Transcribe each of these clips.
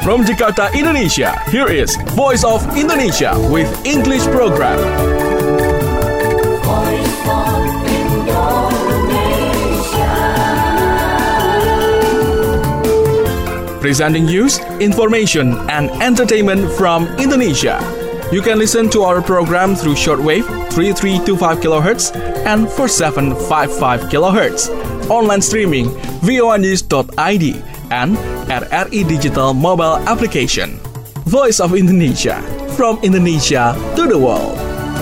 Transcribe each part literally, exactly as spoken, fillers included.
From Jakarta, Indonesia, here is Voice of Indonesia with English program. Voice of Indonesia. Presenting news, information, and entertainment from Indonesia. You can listen to our program through shortwave thirty-three twenty-five kilohertz and forty-seven fifty-five kilohertz. Online streaming v o a news dot i d and R R I Digital mobile application. Voice of Indonesia, from Indonesia to the world.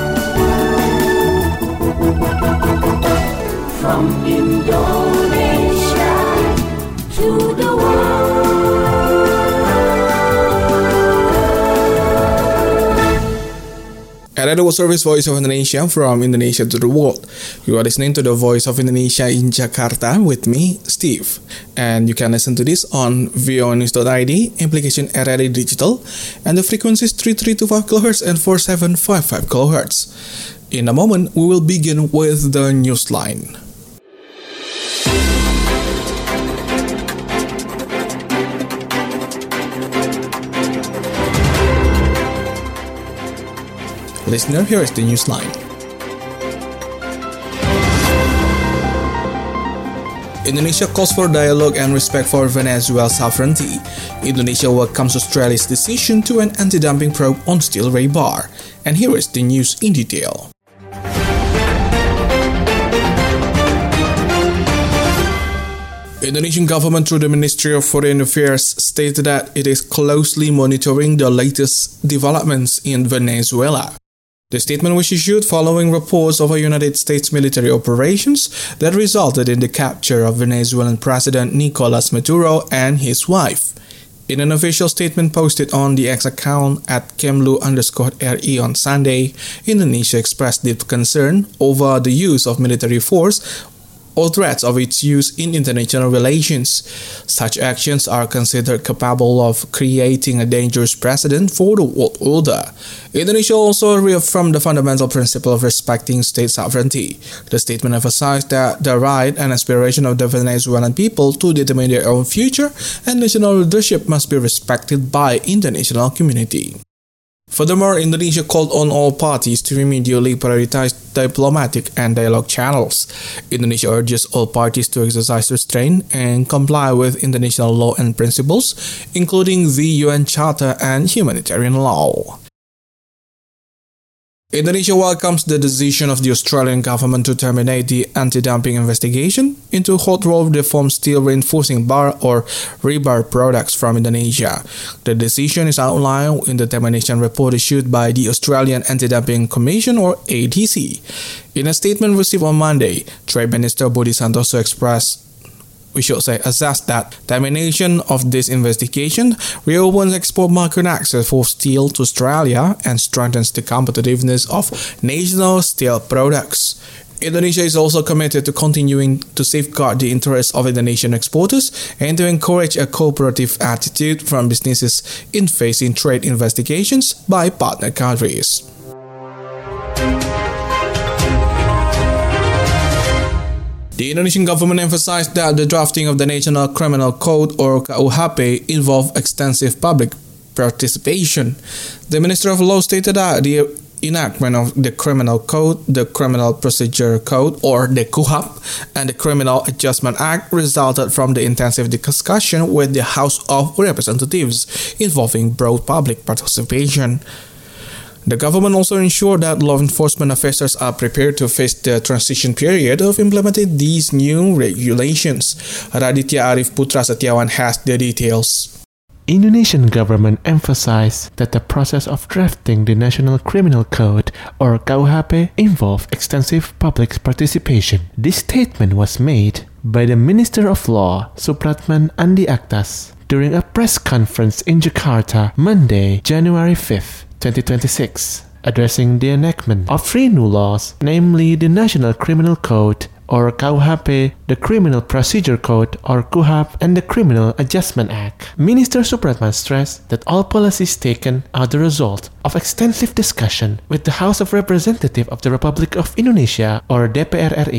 From Indonesia to the world. At Radio Service Voice of Indonesia, from Indonesia to the world. You are listening to the Voice of Indonesia in Jakarta with me, Steve. And you can listen to this on v o a news dot i d, application R R I Digital, and the frequencies thirty-three twenty-five kilohertz and forty-seven fifty-five kilohertz. In a moment, we will begin with the newsline. Listener, here is the newsline. Indonesia calls for dialogue and respect for Venezuela's sovereignty. Indonesia welcomes Australia's decision to an anti-dumping probe on steel rebar. And here is the news in detail. Indonesian government through the Ministry of Foreign Affairs stated that it is closely monitoring the latest developments in Venezuela. The statement was issued following reports of a United States military operations that resulted in the capture of Venezuelan President Nicolas Maduro and his wife. In an official statement posted on the X account at Kemlu underscore RI on Sunday, Indonesia expressed deep concern over the use of military force or threats of its use in international relations. Such actions are considered capable of creating a dangerous precedent for the world order. Indonesia also reaffirmed the fundamental principle of respecting state sovereignty. The statement emphasized that the right and aspiration of the Venezuelan people to determine their own future and national leadership must be respected by the international community. Furthermore, Indonesia called on all parties to immediately prioritize diplomatic and dialogue channels. Indonesia urges all parties to exercise restraint and comply with international law and principles, including the U N Charter and humanitarian law. Indonesia welcomes the decision of the Australian government to terminate the anti-dumping investigation into hot-rolled deformed steel reinforcing bar or rebar products from Indonesia. The decision is outlined in the termination report issued by the Australian Anti-Dumping Commission or A D C. In a statement received on Monday, Trade Minister Budi Santoso expressed We should say assess that termination of this investigation reopens export market access for steel to Australia and strengthens the competitiveness of national steel products. Indonesia is also committed to continuing to safeguard the interests of Indonesian exporters and to encourage a cooperative attitude from businesses in facing trade investigations by partner countries. The Indonesian government emphasized that the drafting of the National Criminal Code or K U H P involved extensive public participation. The Minister of Law stated that the enactment of the Criminal Code, the Criminal Procedure Code or the K U H P, and the Criminal Adjustment Act resulted from the intensive discussion with the House of Representatives involving broad public participation. The government also ensured that law enforcement officers are prepared to face the transition period of implementing these new regulations. Raditya Arif Putra Setiawan has the details. Indonesian government emphasized that the process of drafting the National Criminal Code or K U H P involved extensive public participation. This statement was made by the Minister of Law, Supratman Andi Aktas, during a press conference in Jakarta, Monday, January fifth, twenty twenty-six, addressing the enactment of three new laws, namely the National Criminal Code or K U H P, the Criminal Procedure Code or K U H P, and the Criminal Adjustment Act. Minister Supratman stressed that all policies taken are the result of extensive discussion with the House of Representatives of the Republic of Indonesia or D P R R I.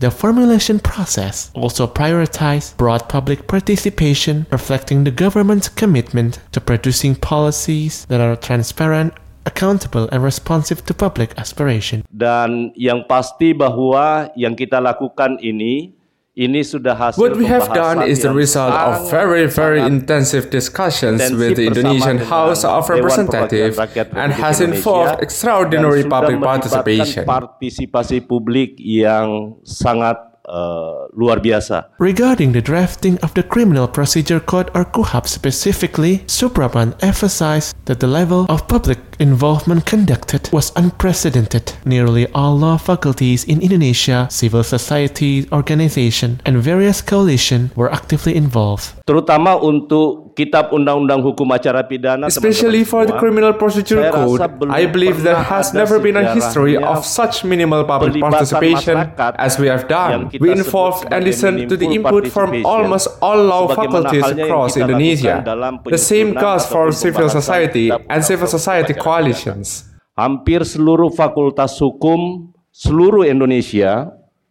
The formulation process also prioritized broad public participation, reflecting the government's commitment to producing policies that are transparent, accountable, and responsive to public aspiration. Dan yang pasti bahwa yang kita lakukan ini Ini sudah hasil What we have done is the result of very, very intensive discussions with the Indonesian House of Representatives and has involved extraordinary public participation. Partisipasi publik yang sangat uh, luar biasa. Regarding the drafting of the Criminal Procedure Code or KUHAP specifically, Supraman emphasized that the level of public involvement conducted was unprecedented. Nearly all law faculties in Indonesia, civil society organization, and various coalition were actively involved. Terutama untuk Kitab Undang-Undang Hukum Acara Pidana, especially for the Criminal Procedure Code, I believe there has never been a history of such minimal public participation as we have done. We involved and listened to the input from almost all law faculties across Indonesia. The same goes for civil society and civil society coalitions. Hampir seluruh fakultas hukum seluruh Indonesia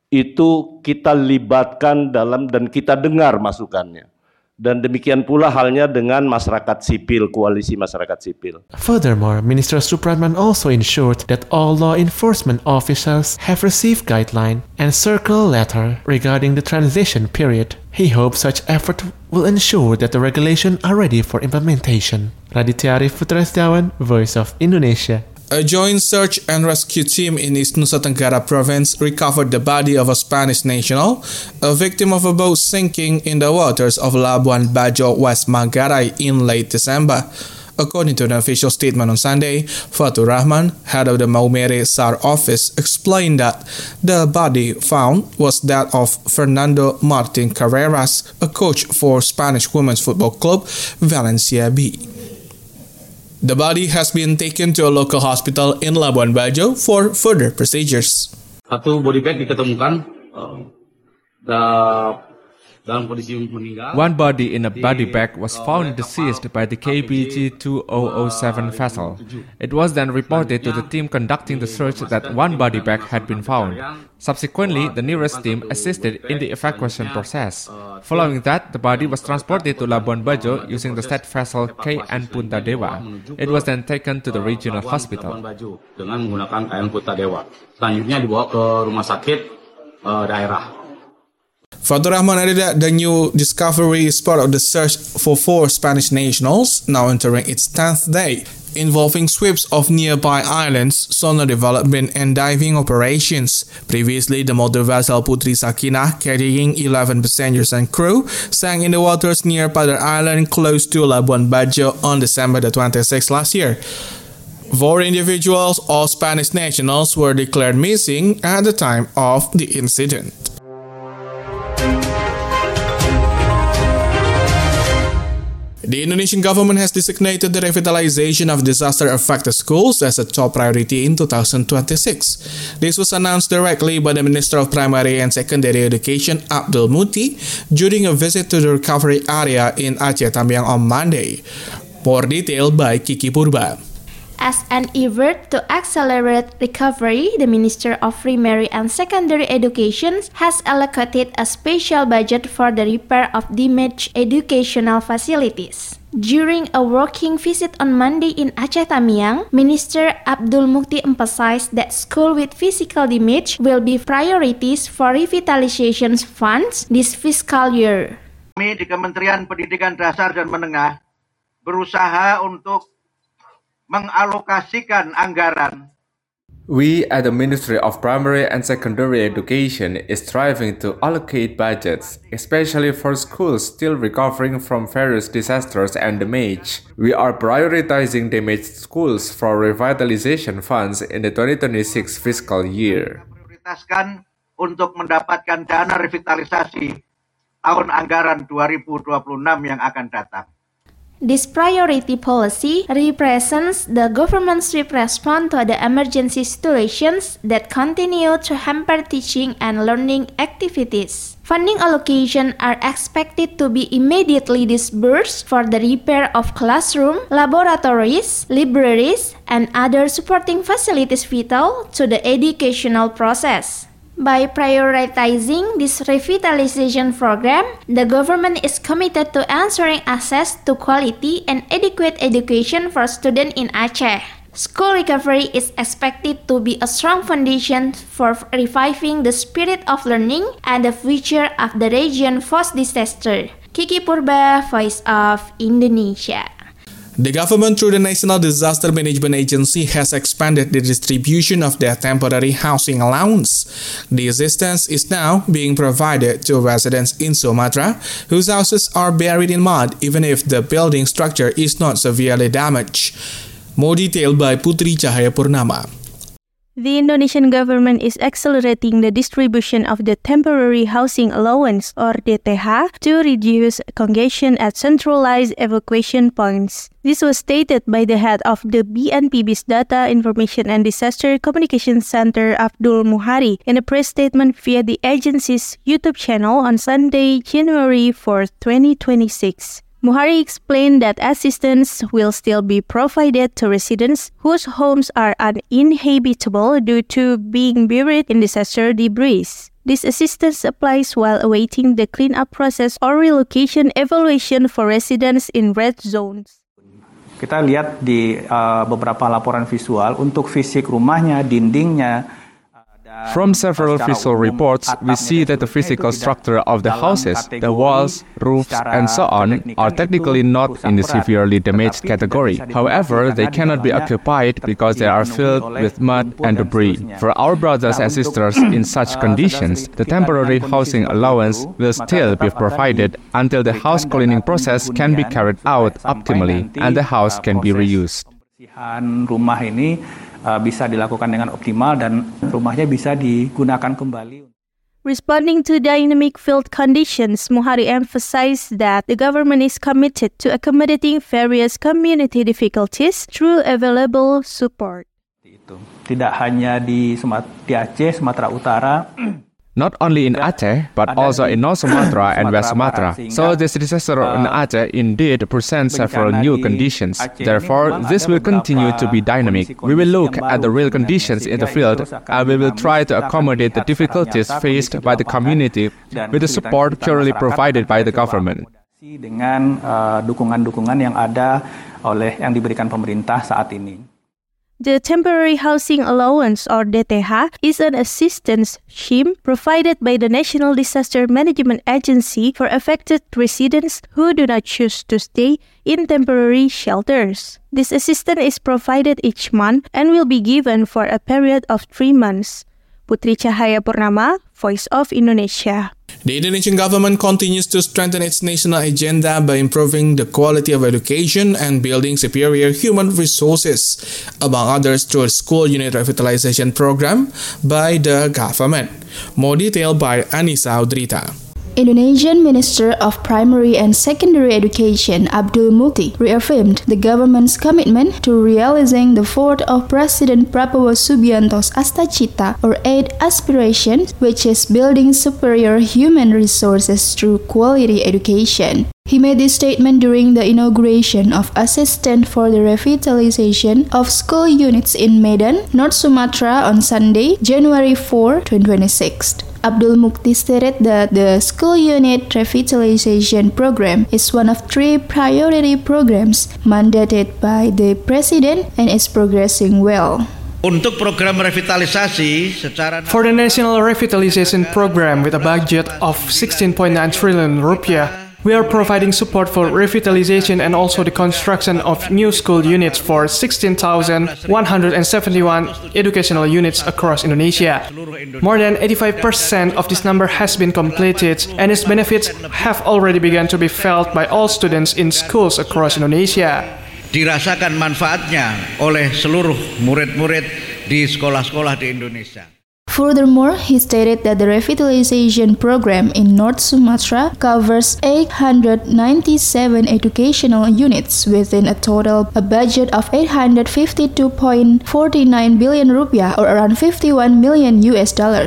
itu kita libatkan dalam dan kita dengar masukannya. Dan demikian pula halnya dengan masyarakat sipil, koalisi masyarakat sipil. Furthermore, Minister Supratman also ensured that all law enforcement officers have received guideline and circular letter regarding the transition period. He hopes such effort will ensure that the regulations are ready for implementation. Raditya Arif Putra Setiawan, Voice of Indonesia. A joint search and rescue team in East Nusa Tenggara province recovered the body of a Spanish national, a victim of a boat sinking in the waters of Labuan Bajo, West Manggarai in late December. According to an official statement on Sunday, Fatur Rahman, head of the Maumere S A R office, explained that the body found was that of Fernando Martin Carreras, a coach for Spanish women's football club Valencia B. The body has been taken to a local hospital in Labuan Bajo for further procedures. Satu body bag diketemukan uh, da, dalam kondisi meninggal. One body in a body bag was found deceased by the K B G two thousand seven vessel. It was then reported to the team conducting the search that one body bag had been found. Subsequently, the nearest team assisted in the evacuation process. Following that, the body was transported to Labuan Bajo using the state vessel K N Punta Dewa. It was then taken to the regional hospital. Dengan menggunakan K N Punta Dewa. Selanjutnya dibawa ke rumah sakit uh, daerah. Fatur Rahman added that the new discovery is part of the search for four Spanish nationals, now entering its tenth day, involving sweeps of nearby islands, sonar development, and diving operations. Previously, the motor vessel Putri Sakinah, carrying eleven passengers and crew, sank in the waters near Padar Island close to Labuan Bajo on December the twenty-sixth last year. Four individuals, all Spanish nationals, were declared missing at the time of the incident. The Indonesian government has designated the revitalization of disaster-affected schools as a top priority in two thousand twenty-six. This was announced directly by the Minister of Primary and Secondary Education, Abdul Muti, during a visit to the recovery area in Aceh Tamiang on Monday. More detail by Kiki Purba. As an effort to accelerate recovery, the Minister of Primary and Secondary Education has allocated a special budget for the repair of damaged educational facilities. During a working visit on Monday in Aceh Tamiang, Minister Abdul Mukti emphasized that schools with physical damage will be priorities for revitalization funds this fiscal year. Kami di Kementerian Pendidikan Dasar dan Menengah berusaha untuk mengalokasikan anggaran. We at the Ministry of Primary and Secondary Education is striving to allocate budgets, especially for schools still recovering from various disasters and damage. We are prioritizing damaged schools for revitalization funds in the twenty twenty-six fiscal year. Prioritaskan untuk mendapatkan dana revitalisasi tahun anggaran dua ribu dua puluh enam yang akan datang. This priority policy represents the government's swift response to the emergency situations that continue to hamper teaching and learning activities. Funding allocations are expected to be immediately disbursed for the repair of classrooms, laboratories, libraries, and other supporting facilities vital to the educational process. By prioritizing this revitalization program, the government is committed to ensuring access to quality and adequate education for students in Aceh. School recovery is expected to be a strong foundation for reviving the spirit of learning and the future of the region post-disaster. Kiki Purba, Voice of Indonesia. The government, through the National Disaster Management Agency, has expanded the distribution of their temporary housing allowance. The assistance is now being provided to residents in Sumatra whose houses are buried in mud even if the building structure is not severely damaged. More detail by Putri Cahayapurnama. The Indonesian government is accelerating the distribution of the Temporary Housing Allowance or D T H to reduce congestion at centralized evacuation points. This was stated by the head of the B N P B's Data Information and Disaster Communication Center, Abdul Muhari, in a press statement via the agency's YouTube channel on Sunday, January fourth, twenty twenty-six. Muhari explained that assistance will still be provided to residents whose homes are uninhabitable due to being buried in disaster debris. This assistance applies while awaiting the cleanup process or relocation evaluation for residents in red zones. Kita lihat di uh, beberapa laporan visual untuk fisik rumahnya, dindingnya. From several visual reports, we see that the physical structure of the houses, the walls, roofs, and so on, are technically not in the severely damaged category. However, they cannot be occupied because they are filled with mud and debris. For our brothers and sisters in such conditions, the temporary housing allowance will still be provided until the house cleaning process can be carried out optimally and the house can be reused. Rumah ini Uh, bisa dilakukan dengan optimal dan rumahnya bisa digunakan kembali. Responding to dynamic field conditions, Muhari emphasized that the government is committed to accommodating various community difficulties through available support. Itu. Tidak hanya di, Sumat- di Aceh, Sumatera Utara. Not only in Aceh, but also in North Sumatra and West Sumatra. So this disaster in Aceh indeed presents several new conditions. Therefore, this will continue to be dynamic. We will look at the real conditions in the field and we will try to accommodate the difficulties faced by the community with the support currently provided by the government. Dengan uh, dukungan-dukungan yang ada oleh yang diberikan pemerintah saat ini. The Temporary Housing Allowance or D T H is an assistance scheme provided by the National Disaster Management Agency for affected residents who do not choose to stay in temporary shelters. This assistance is provided each month and will be given for a period of three months. Putri Cahayapurnama, Voice of Indonesia. The Indonesian government continues to strengthen its national agenda by improving the quality of education and building superior human resources, among others through a school unit revitalization program by the government. More detail by Anissa Udrita. Indonesian Minister of Primary and Secondary Education Abdul Mukti reaffirmed the government's commitment to realizing the fourth of President Prabowo Subianto's Astacita or eight aspirations, which is building superior human resources through quality education. He made this statement during the inauguration of Assistant for the Revitalization of School Units in Medan, North Sumatra on Sunday, January fourth, twenty twenty-six. Abdul Mukti stated that the School Unit Revitalization Program is one of three priority programs mandated by the President and is progressing well. Untuk program revitalisasi secara For the National Revitalization Program with a budget of sixteen point nine trillion rupiah, we are providing support for revitalization and also the construction of new school units for sixteen thousand one hundred seventy-one educational units across Indonesia. More than eighty-five percent of this number has been completed and its benefits have already begun to be felt by all students in schools across Indonesia. Dirasakan manfaatnya oleh seluruh murid-murid di sekolah-sekolah di Indonesia. Furthermore, he stated that the revitalization program in North Sumatra covers eight hundred ninety-seven educational units within a total a budget of eight hundred fifty-two point four nine billion rupiah or around fifty-one million U S dollars to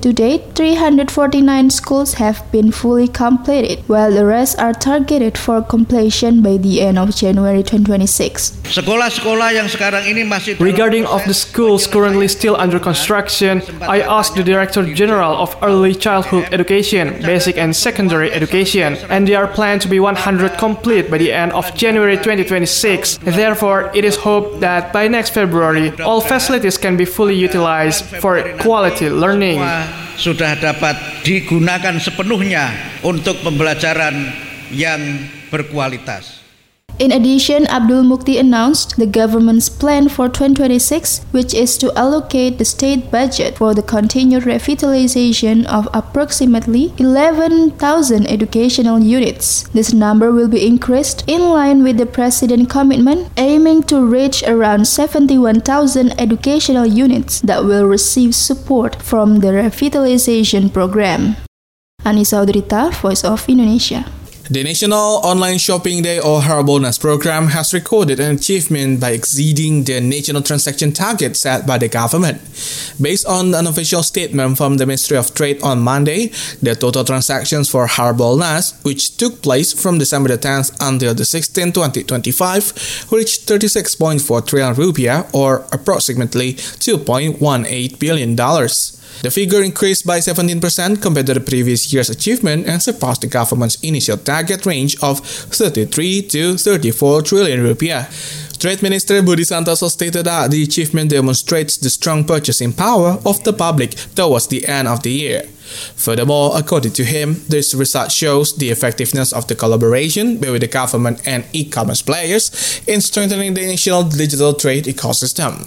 To date, three hundred forty-nine schools have been fully completed, while the rest are targeted for completion by the end of January twenty twenty-six. Sekolah-sekolah yang sekarang ini masih Regarding of the schools currently still under construction, I asked the Director General of Early Childhood Education, Basic and Secondary Education, and they are planned to be one hundred complete by the end of January twenty twenty-six. Therefore, it is hoped that by next February, all facilities can be fully utilized for quality learning. Sudah dapat digunakan sepenuhnya untuk pembelajaran yang berkualitas. In addition, Abdul Mukti announced the government's plan for twenty twenty-six, which is to allocate the state budget for the continued revitalization of approximately eleven thousand educational units. This number will be increased in line with the President's commitment, aiming to reach around seventy-one thousand educational units that will receive support from the revitalization program. Anissa Udrita, Voice of Indonesia. The National Online Shopping Day or Harbolnas program has recorded an achievement by exceeding the national transaction target set by the government. Based on an official statement from the Ministry of Trade on Monday, the total transactions for Harbolnas, which took place from December the tenth until the sixteenth, twenty twenty-five, reached thirty-six point four trillion rupiah or approximately two point one eight billion dollars. The figure increased by seventeen percent compared to the previous year's achievement and surpassed the government's initial target range of thirty-three to thirty-four trillion rupiah. Trade Minister Budi Santoso stated that the achievement demonstrates the strong purchasing power of the public towards the end of the year. Furthermore, according to him, this result shows the effectiveness of the collaboration between the government and e-commerce players in strengthening the national digital trade ecosystem.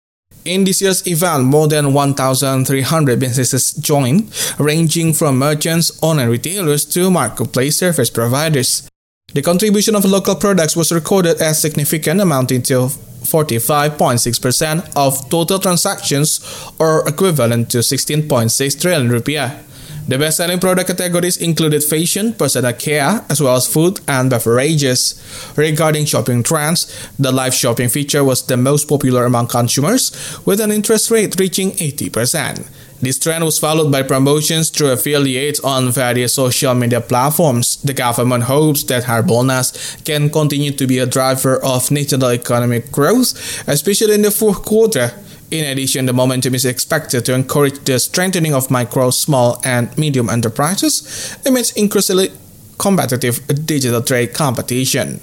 In this year's event, more than one thousand three hundred businesses joined, ranging from merchants, online retailers to marketplace service providers. The contribution of local products was recorded as significant, amounting to forty-five point six percent of total transactions or equivalent to sixteen point six trillion rupiah. The best-selling product categories included fashion, personal care, as well as food and beverages. Regarding shopping trends, the live shopping feature was the most popular among consumers, with an interest rate reaching eighty percent. This trend was followed by promotions through affiliates on various social media platforms. The government hopes that Harbolnas can continue to be a driver of national economic growth, especially in the fourth quarter. In addition, the momentum is expected to encourage the strengthening of micro, small, and medium enterprises amidst increasingly competitive digital trade competition.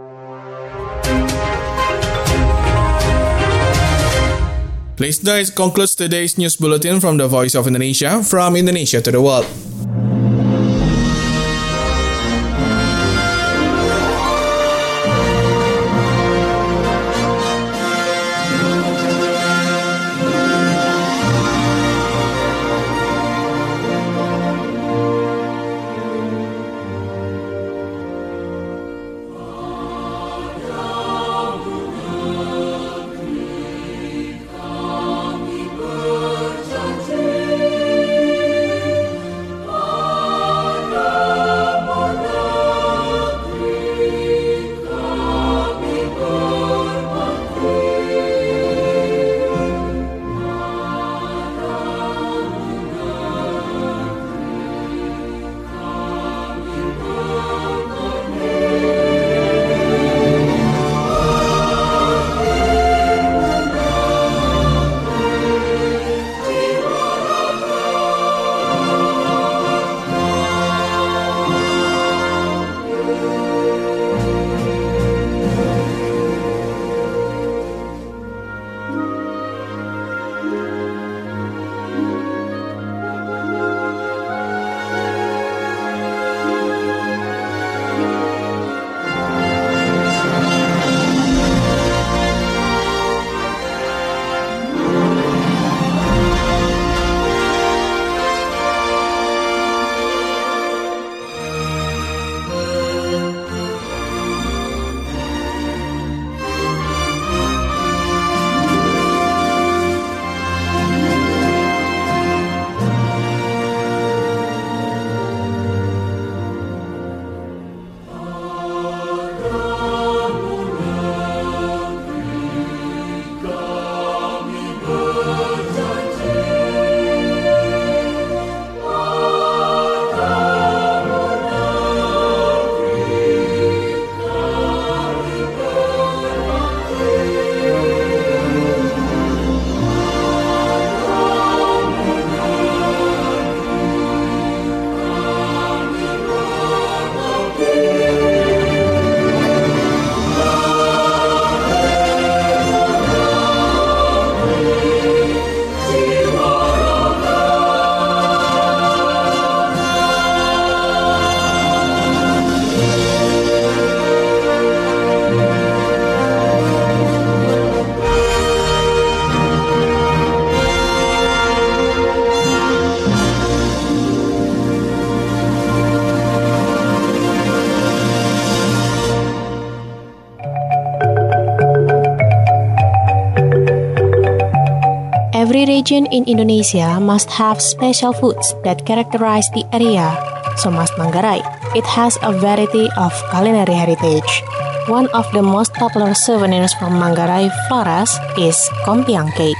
Listeners, concludes today's news bulletin from the Voice of Indonesia, from Indonesia to the world. Every region in Indonesia must have special foods that characterize the area, so must Manggarai. It has a variety of culinary heritage. One of the most popular souvenirs from Manggarai Flores is Kompiang cake.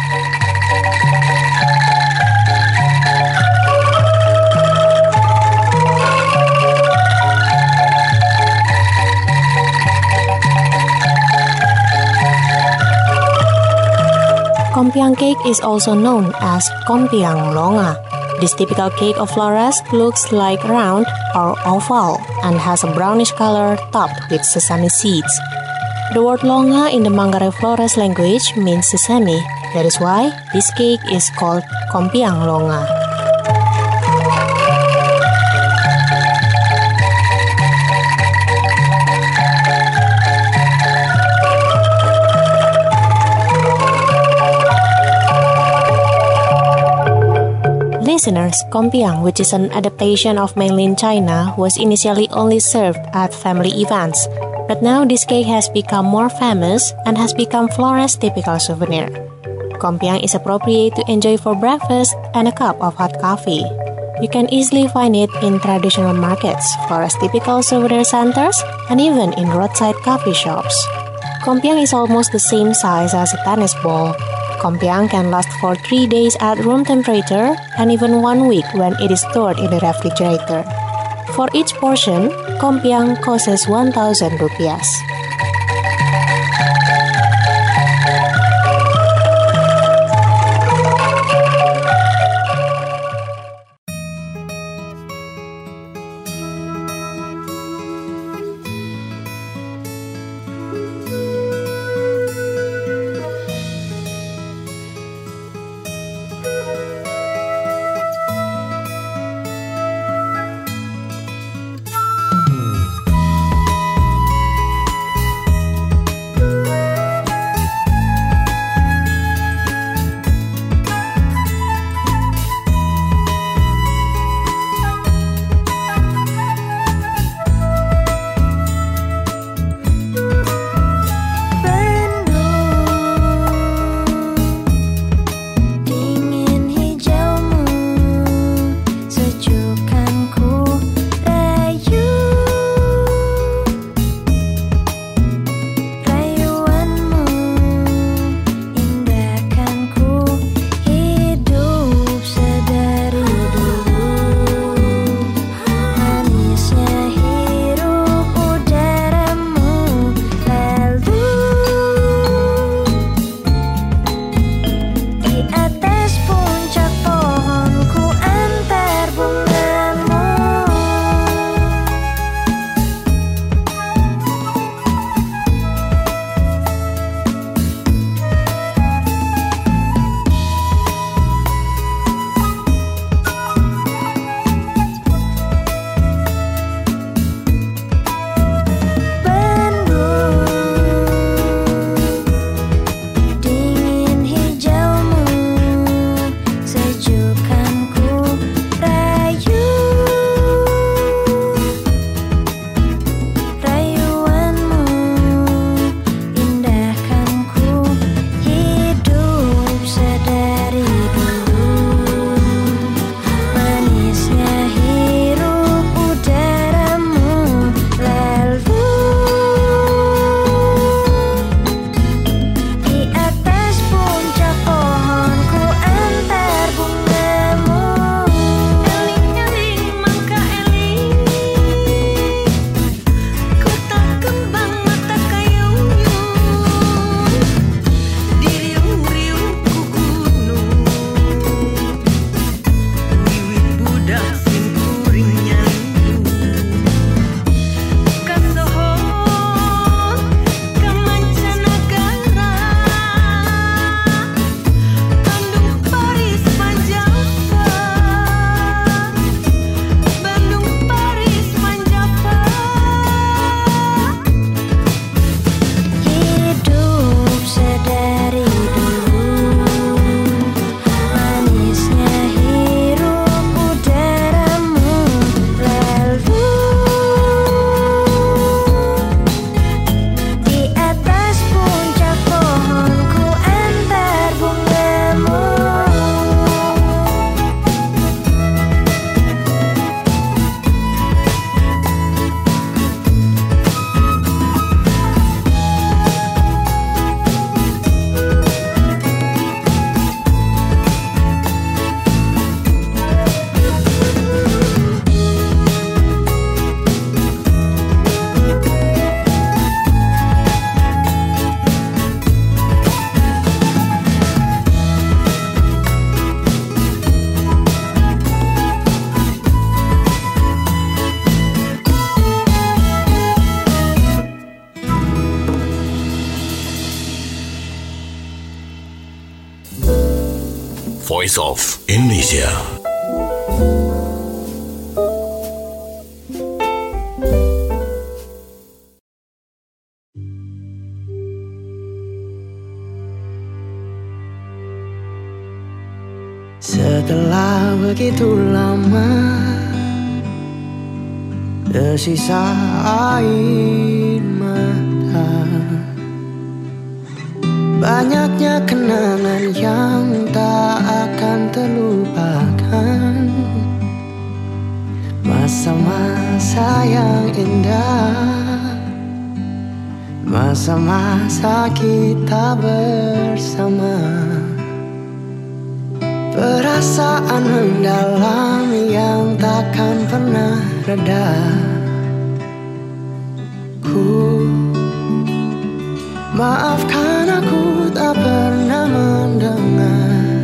Kompiang cake is also known as Kompiang Longa. This typical cake of Flores looks like round or oval and has a brownish color topped with sesame seeds. The word Longa in the Manggarai Flores language means sesame. That is why this cake is called Kompiang Longa. Listeners, Kompiang, which is an adaptation of mainland China, was initially only served at family events, but now this cake has become more famous and has become Flores' typical souvenir. Kompiang is appropriate to enjoy for breakfast and a cup of hot coffee. You can easily find it in traditional markets, Flores' typical souvenir centers, and even in roadside coffee shops. Kompiang is almost the same size as a tennis ball. Kompiang can last for three days at room temperature and even one week when it is stored in the refrigerator. For each portion, Kompiang costs one thousand rupiahs. Voice of Indonesia. Setelah begitu lama tersisa air mata, banyaknya kenangan yang tak akan terlupakan, masa-masa yang indah, masa-masa kita bersama. Perasaan mendalam yang takkan pernah reda. Ku maafkan aku tak pernah mendengar,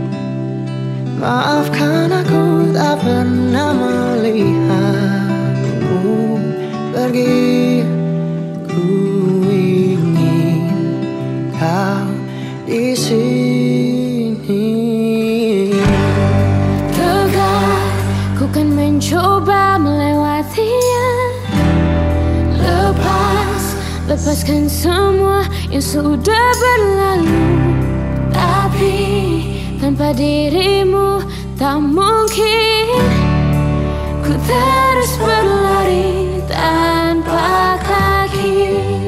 maafkan aku tak pernah melihatmu pergi. Ku ingin kau di sini. Coba melewatinya, lepas, lepaskan semua yang sudah berlalu. Tapi tanpa dirimu tak mungkin ku terus berlari tanpa kaki.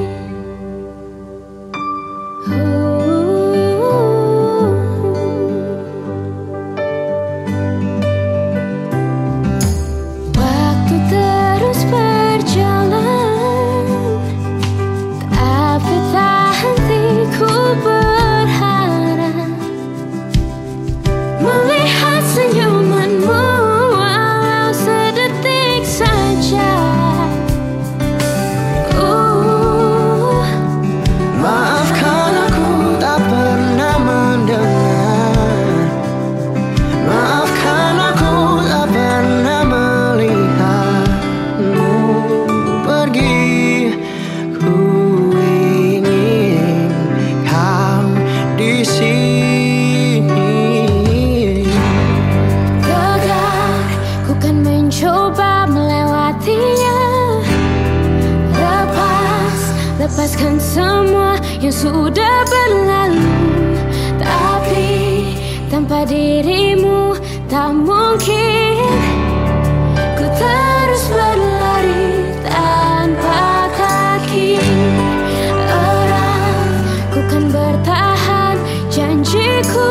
Lepaskan semua yang sudah berlalu. Tapi tanpa dirimu tak mungkin ku terus berlari tanpa kaki. Erat ku kan bertahan, janjiku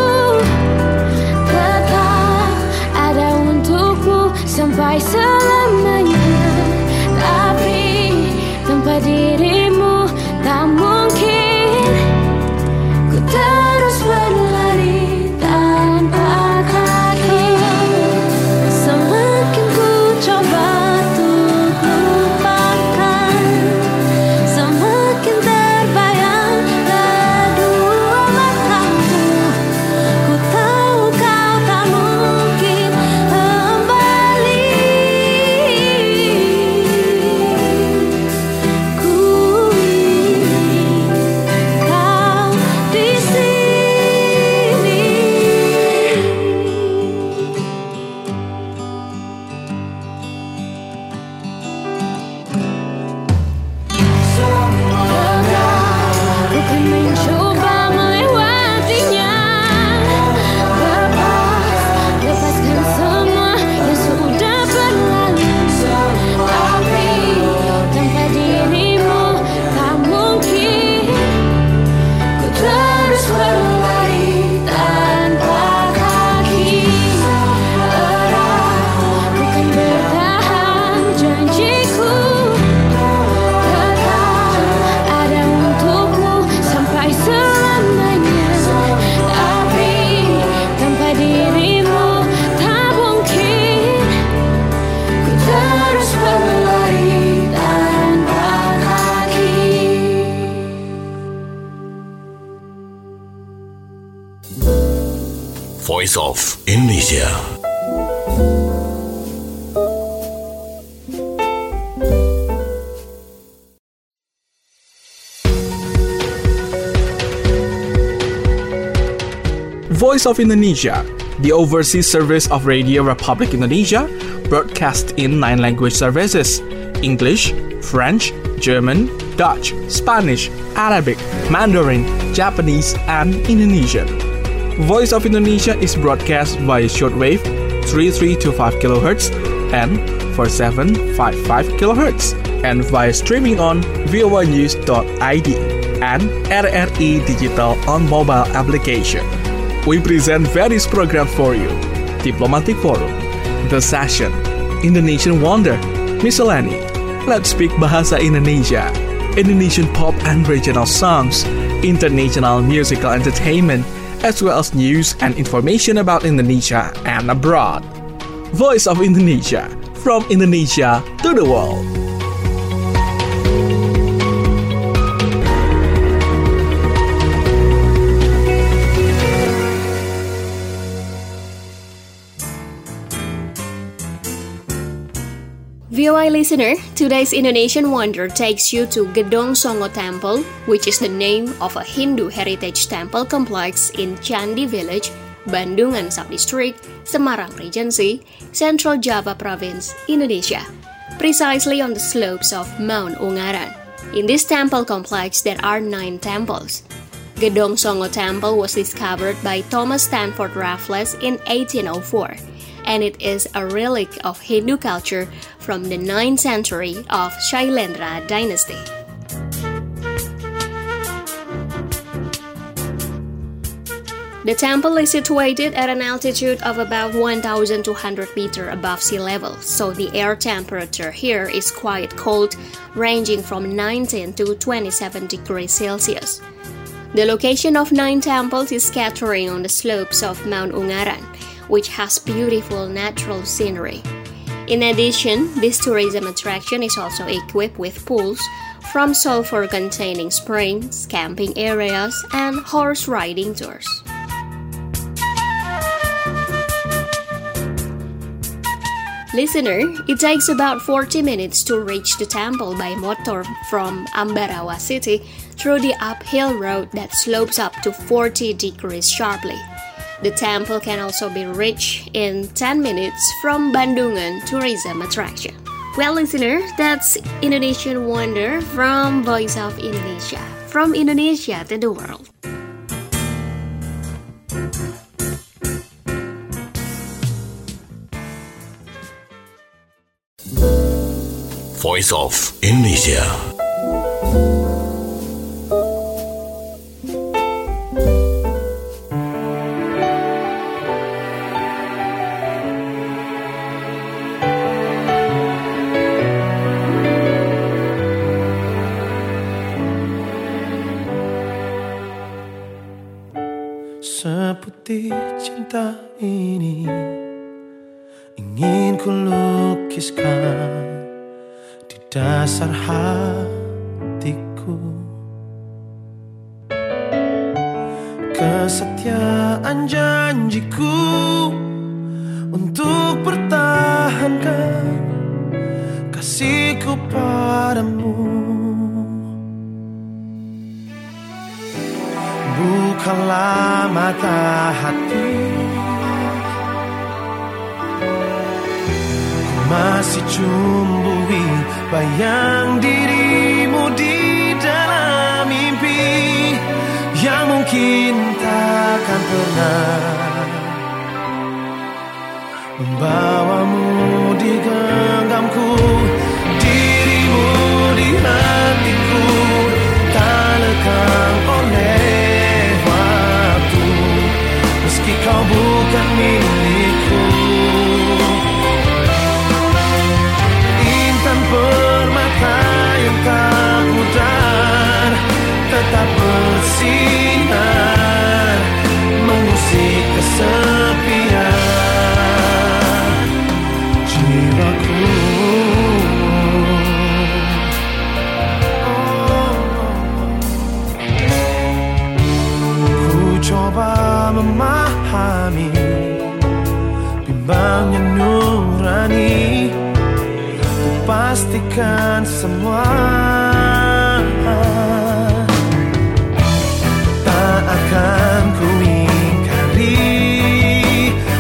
tetap ada untukmu sampai selamanya. Tapi tanpa dirimu tak mungkin ku terus berlari tanpa kaki. Semakin ku coba untuk lupakan, semakin terbayang kedua matamu. Ku tahu kau tak mungkin kembali. Voice of Indonesia. Voice of Indonesia, The Overseas Service of Radio Republic Indonesia broadcasts in nine language services: English, French, German, Dutch, Spanish, Arabic, Mandarin, Japanese, and Indonesian. Voice of Indonesia is broadcast via shortwave thirty-three point two five kilohertz and forty-seven point five five kilohertz, and via streaming on voa news dot i d and R R I Digital on mobile application. We present various programs for you: Diplomatic Forum, The Session, Indonesian Wonder, Miscellany, Let's Speak Bahasa Indonesia, Indonesian pop and regional songs, international musical entertainment, as well as news and information about Indonesia and abroad. Voice of Indonesia, from Indonesia to the world. V O I listener, today's Indonesian Wonder takes you to Gedong Songo Temple, which is the name of a Hindu heritage temple complex in Candi Village, Bandungan Subdistrict, Semarang Regency, Central Java Province, Indonesia, precisely on the slopes of Mount Ungaran. In this temple complex, there are nine temples. Gedong Songo Temple was discovered by Thomas Stanford Raffles in eighteen oh four. And it is a relic of Hindu culture from the ninth century of Shailendra dynasty. The temple is situated at an altitude of about one thousand two hundred meters above sea level, so the air temperature here is quite cold, ranging from nineteen to twenty-seven degrees Celsius. The location of nine temples is scattering on the slopes of Mount Ungaran, which has beautiful natural scenery. In addition, this tourism attraction is also equipped with pools, from sulfur-containing springs, camping areas, and horse riding tours. Listener, it takes about forty minutes to reach the temple by motor from Ambarawa City through the uphill road that slopes up to forty degrees sharply. The temple can also be reached in ten minutes from Bandungan tourism attraction. Well, listener, that's Indonesian Wonder from Voice of Indonesia, from Indonesia to the world. Voice of Indonesia. Seputih cinta ini ingin ku lukiskan di dasar hatiku. Kesetiaan janjiku untuk pertahankan kasihku padamu. Bukalah mata hati, ku masih cumbui bayang dirimu di dalam mimpi yang mungkin takkan pernah membawamu di genggamku. Dirimu di hatiku tak lekang oleh waktu, meski kau bukan milikku. Intan permata yang tak pudar tetap bersinar, mengusik kesepian jiwaku. Coba memahami bimbangnya nurani, untuk pastikan semua tak akan ku ingkari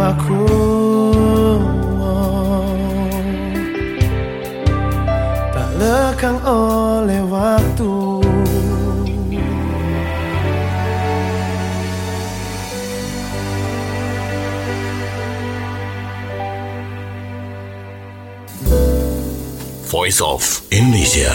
jiwaku, tak lekang oleh waktu. Voice of Indonesia.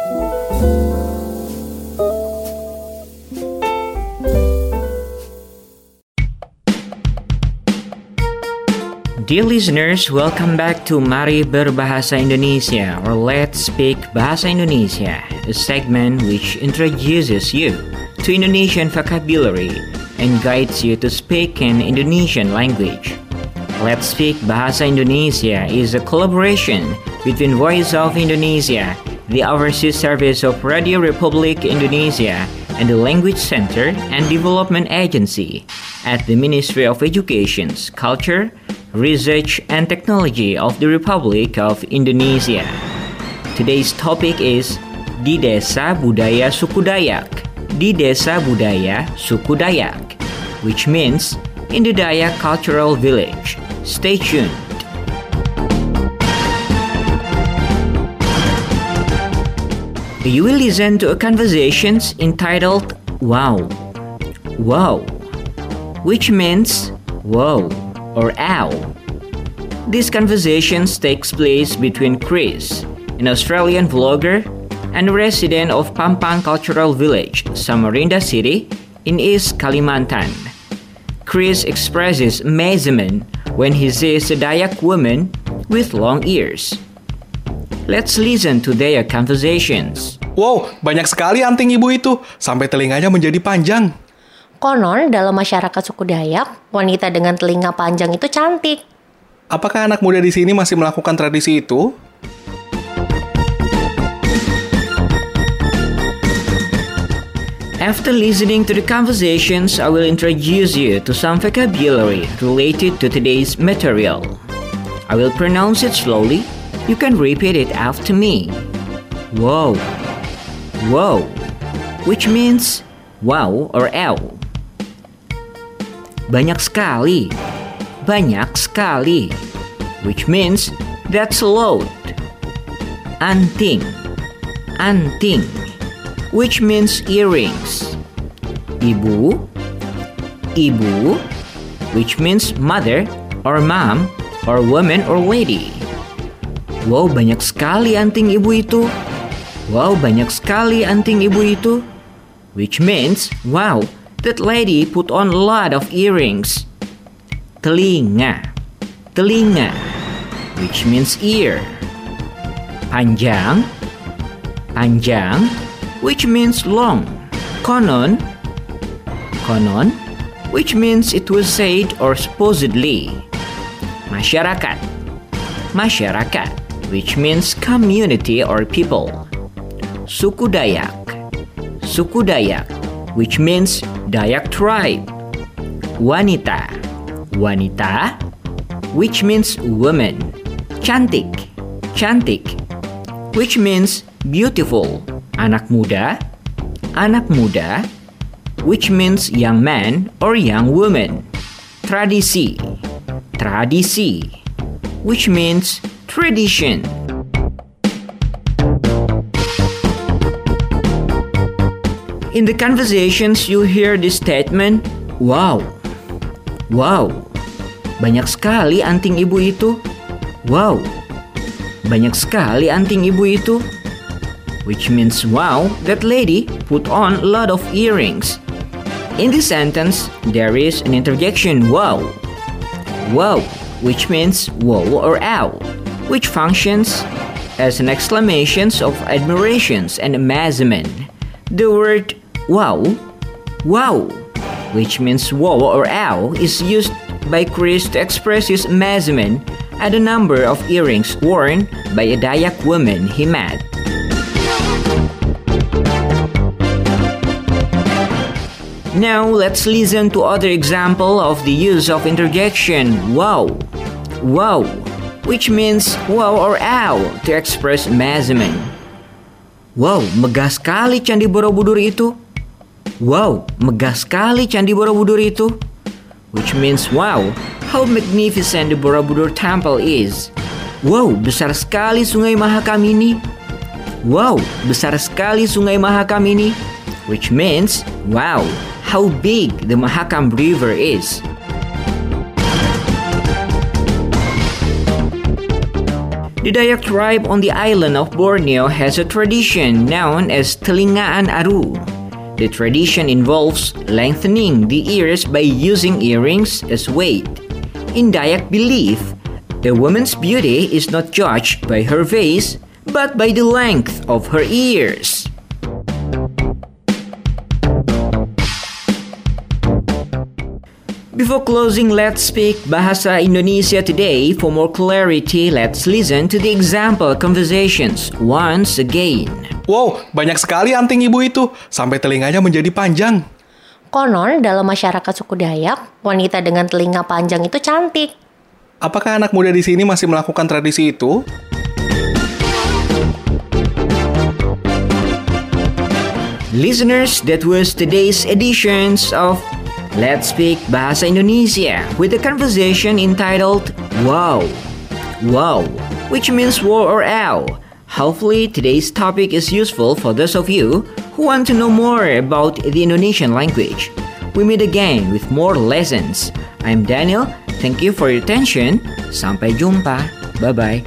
Dear listeners, welcome back to Mari Berbahasa Indonesia, or Let's Speak Bahasa Indonesia, a segment which introduces you to Indonesian vocabulary and guides you to speak an Indonesian language. Let's Speak Bahasa Indonesia is a collaboration between Voice of Indonesia, the overseas service of Radio Republik Indonesia, and the Language Center and Development Agency at the Ministry of Education, Culture, Research and Technology of the Republic of Indonesia. Today's topic is Di Desa Budaya Suku Dayak. Di Desa Budaya Suku Dayak, which means in the Dayak Cultural Village. Stay tuned. You will listen to a conversation entitled Wow. Wow, which means wow or ow. This conversation takes place between Chris, an Australian vlogger, and a resident of Pampang Cultural Village, Samarinda City, in East Kalimantan. Chris expresses amazement when he sees a Dayak woman with long ears. Let's listen to their conversations. Wow, banyak sekali anting ibu itu, sampai telinganya menjadi panjang. Konon, dalam masyarakat suku Dayak, wanita dengan telinga panjang itu cantik. Apakah anak muda di sini masih melakukan tradisi itu? After listening to the conversations, I will introduce you to some vocabulary related to today's material. I will pronounce it slowly. You can repeat it after me. Wow. Wow, which means wow or ow. Banyak sekali. Banyak sekali, which means that's a lot. Anting. Anting, which means earrings. Ibu. Ibu, which means mother or mom or woman or lady. Wow, banyak sekali anting ibu itu. Wow, banyak sekali anting ibu itu. Which means, wow, that lady put on a lot of earrings. Telinga. Telinga, which means ear. Panjang. Panjang, which means long. Konon. Konon, which means it was said or supposedly. Masyarakat. Masyarakat, which means community or people. Suku Dayak. Suku Dayak, which means Dayak tribe. Wanita. Wanita, which means woman. Cantik. Cantik, which means beautiful. Anak muda. Anak muda, which means young man or young woman. Tradisi. Tradisi, which means tradition. In the conversations, you hear this statement, wow. Wow, banyak sekali anting ibu itu. Wow, banyak sekali anting ibu itu. Which means, wow, that lady put on a lot of earrings. In this sentence, there is an interjection, wow. Wow, which means wow or ow, which functions as an exclamation of admiration and amazement. The word wow, wow, which means wow or ow, is used by Chris to express his amazement at the number of earrings worn by a Dayak woman he met. Now let's listen to other example of the use of interjection wow. Wow, which means wow or ow to express amazement. Wow, megah sekali Candi Borobudur itu. Wow, megah sekali Candi Borobudur itu. Which means wow, how magnificent the Borobudur Temple is. Wow, besar sekali Sungai Mahakam ini. Wow, besar sekali Sungai Mahakam ini. Which means, wow, how big the Mahakam River is. The Dayak tribe on the island of Borneo has a tradition known as Telingaan Aru. The tradition involves lengthening the ears by using earrings as weight. In Dayak belief, the woman's beauty is not judged by her face, but by the length of her ears. Before closing Let's Speak Bahasa Indonesia today, for more clarity, let's listen to the example conversations once again. Wow, banyak sekali anting ibu itu, sampai telinganya menjadi panjang. Konon, dalam masyarakat suku Dayak, wanita dengan telinga panjang itu cantik. Apakah anak muda di sini masih melakukan tradisi itu? Listeners, that was today's editions of Let's Speak Bahasa Indonesia with a conversation entitled Wow. Wow, which means wow or ow. Hopefully, today's topic is useful for those of you who want to know more about the Indonesian language. We meet again with more lessons. I'm Daniel. Thank you for your attention. Sampai jumpa. Bye-bye.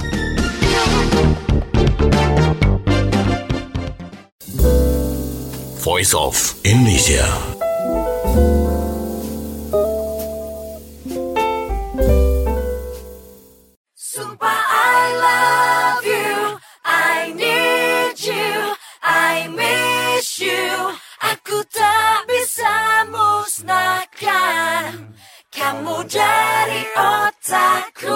Voice of Indonesia. Kamu dari otakku.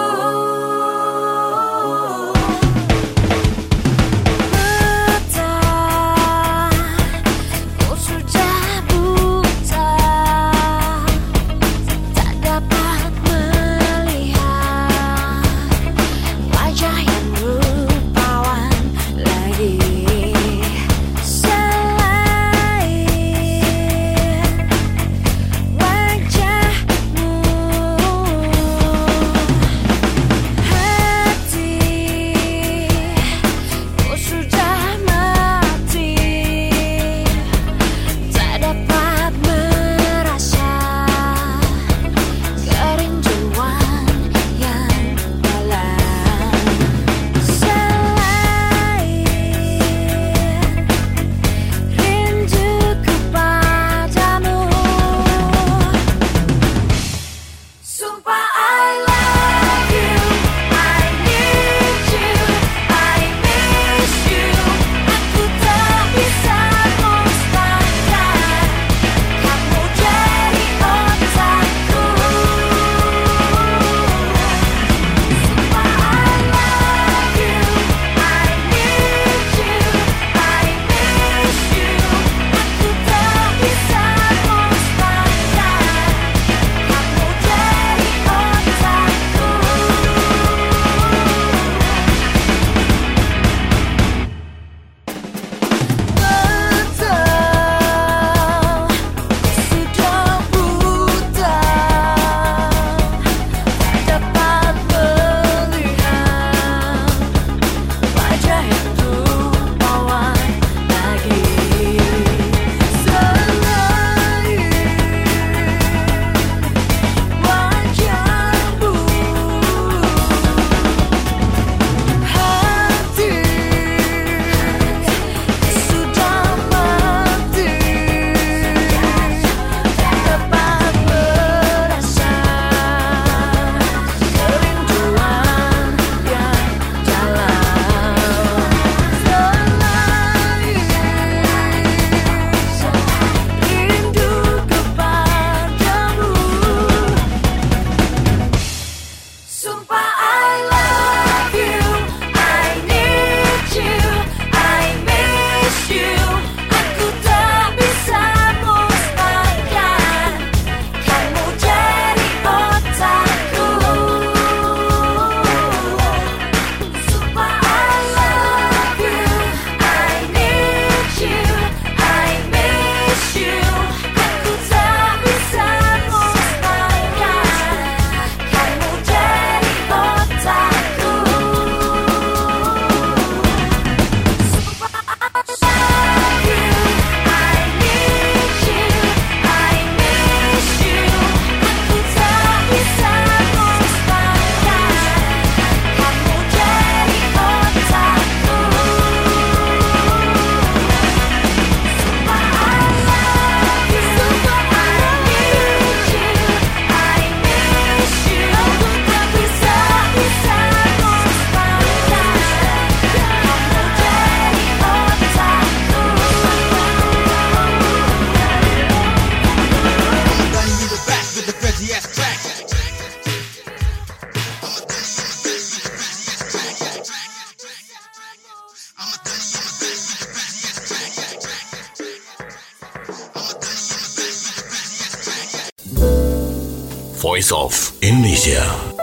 Voice of Indonesia.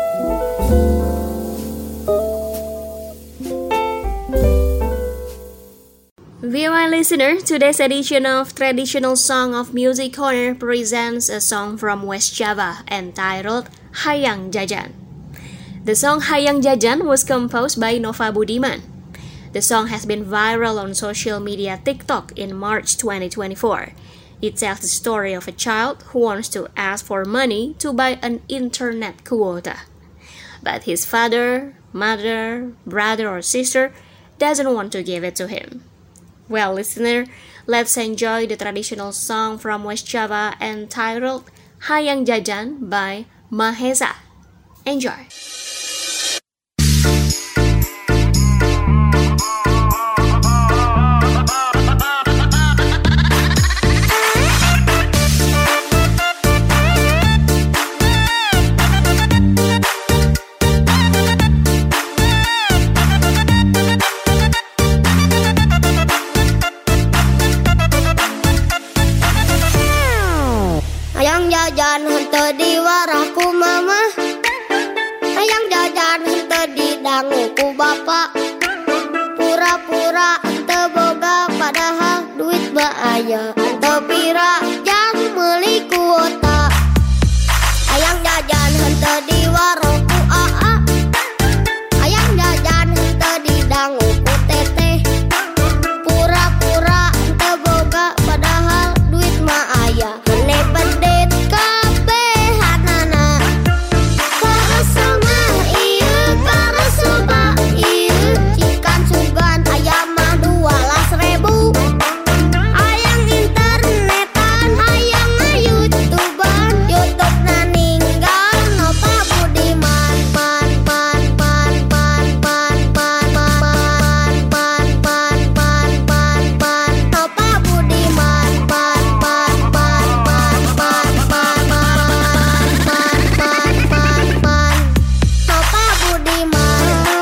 V O I listener, today's edition of Traditional Song of Music Corner presents a song from West Java entitled Hayang Jajan. The song Hayang Jajan was composed by Nova Budiman. The song has been viral on social media TikTok in March twenty twenty-four. It tells the story of a child who wants to ask for money to buy an internet quota. But his father, mother, brother or sister doesn't want to give it to him. Well, listener, let's enjoy the traditional song from West Java entitled Hayang Jajan by Mahesa. Enjoy! Hayang jajan henteu di warahku mama, hayang jajan henteu di dangu ku bapa. Pura-pura henteu boga padahal duit mah aya, henteu pira jang meuli kuota. Hayang jajan henteu di warahku aa, hayang jajan henteu di dangu ku teteh. Pura-pura henteu boga padahal duit mah aya, hene pendet kabehanana. Karasa mah ieu, karasa mah ieu, cikan sugan aya mah dua belas ribu. Hayang internetan, hayang YouTubean, YouTube na ninggal Nova Budiman. Man man man man man man man man man man man man Nova Budiman. Man man man man man man man man man man man Nova Budiman.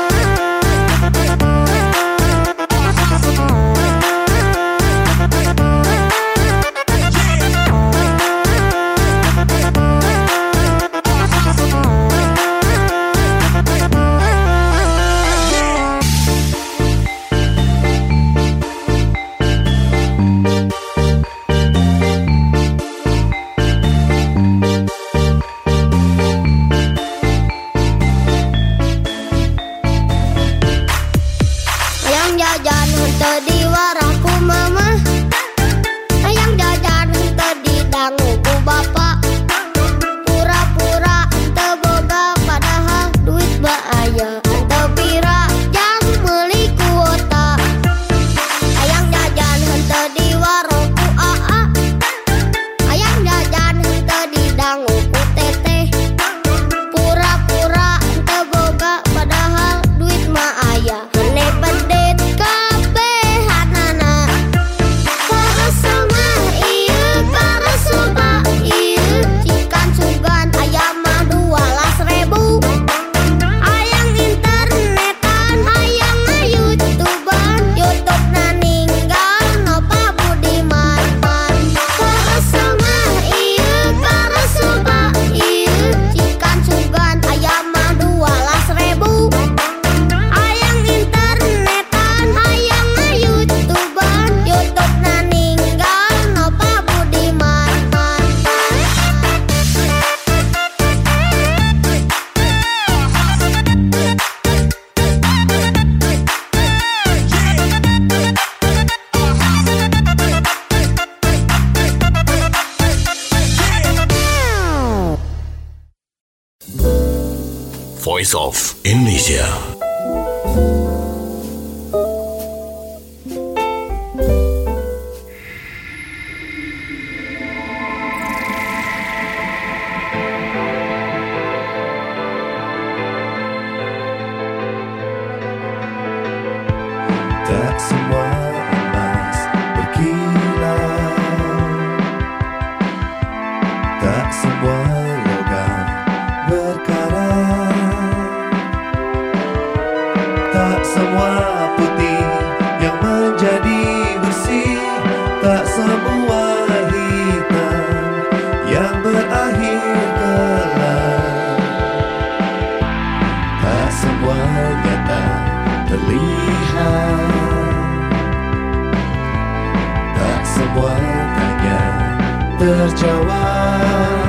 Hayang jajan henteu di warahku mama, hayang jajan henteu di dangu ku bapa. Pura-pura henteu boga padahal duit mah aya, henteu pira jang meuli kuota. Hayang jajan henteu di warahku aa, hayang jajan henteu di dangu ku teteh. Pura-pura henteu boga padahal duit mah aya, hene pendet kabehanana. Karasa mah ieu, karasa mah ieu, cikan sugan aya mah dua belas ribu. Hayang internetan, hayang YouTubean, YouTube na ninggal Nova Budiman. Karasa mah ieu, karasa mah ieu, cikan sugan aya mah dua belas ribu. Hayang internetan, hayang YouTubean, YouTube na ninggal Nova Budiman. Voice of Indonesia. Tak semua emas berkilau, tak semua logam berkarat, tak semua putih yang menjadi bersih, tak semua hitam yang berakhir gelap. terjawab.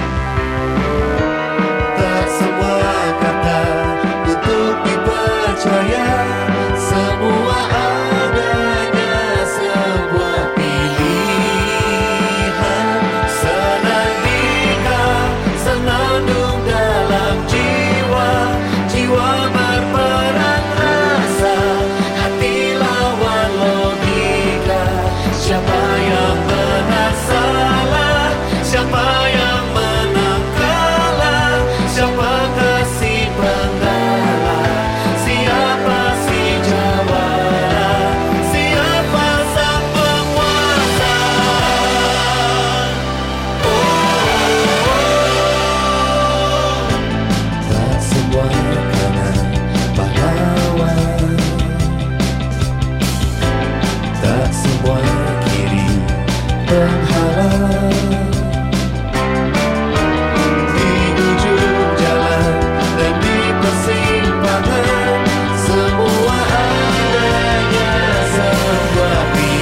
Tak semua kata untuk dipercaya, semua adanya sebuah pilihan. Senandika senandung dalam jiwa, jiwa berperang rasa, hati lawan logika. Siapa yang benar salah, siapa yang menang kalah, siapa kasih penggala, siapa si jawara, siapa sang penguasa. Tak semua kanan pahlawan, tak semua kiri penghalang. Di ujung jalan dan di persimpangan, semua adanya sebuah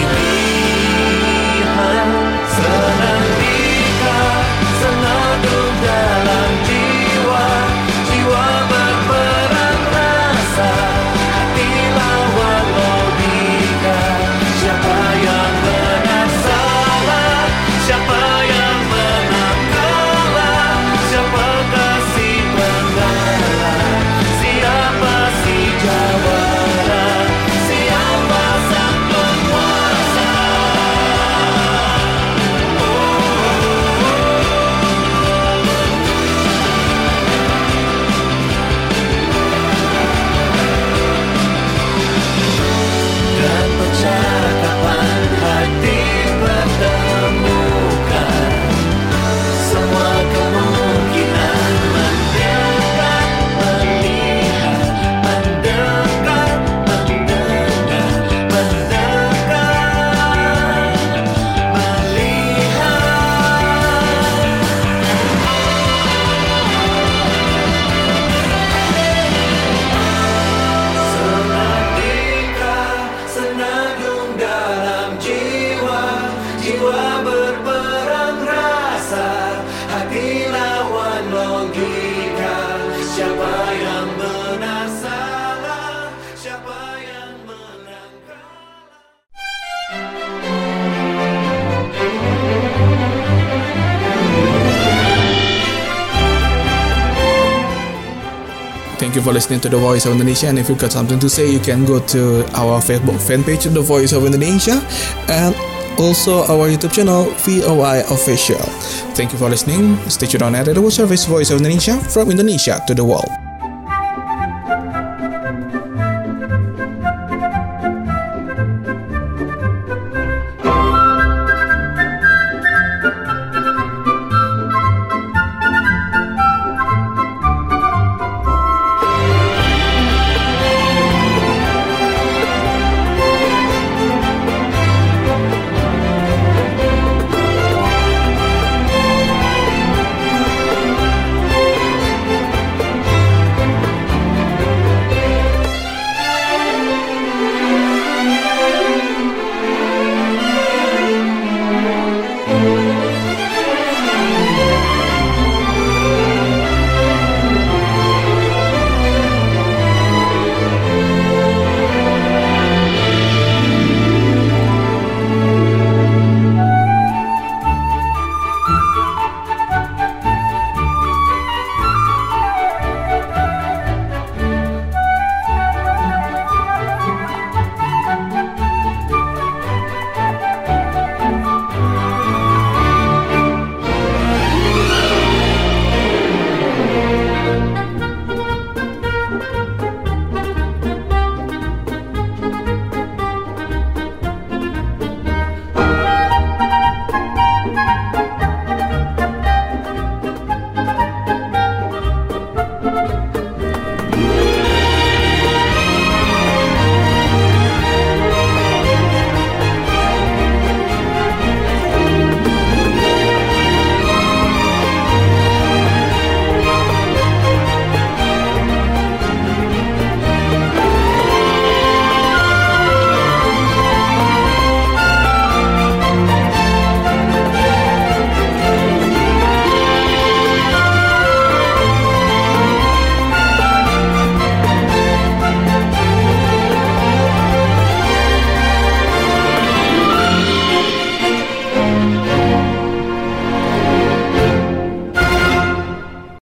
pilihan. Senandika senandung dalam jiwa, jiwa berperang rasa, hati lawan logika. Siapa yang benar salah, siapa yang menang kalah, siapa kasih penggala, siapa si jawara, siapa sang penguasa. Dan percakapan hati bertemukan, semua kemungkinan mendekat, melihat, mendekat, mendengar, mendekat, melihat. Senandika senandung dalam jiwa, jiwa berperang rasa, hati lawan logika. Siapa yang benar salah, siapa yang menang Thank you for listening to The Voice of Indonesia, and if you've got something to say, you can go to our Facebook fan page, The Voice of Indonesia, and also our YouTube channel, V O I Official. Thank you for listening. Stay tuned on at the service Voice of Indonesia, from Indonesia to the world.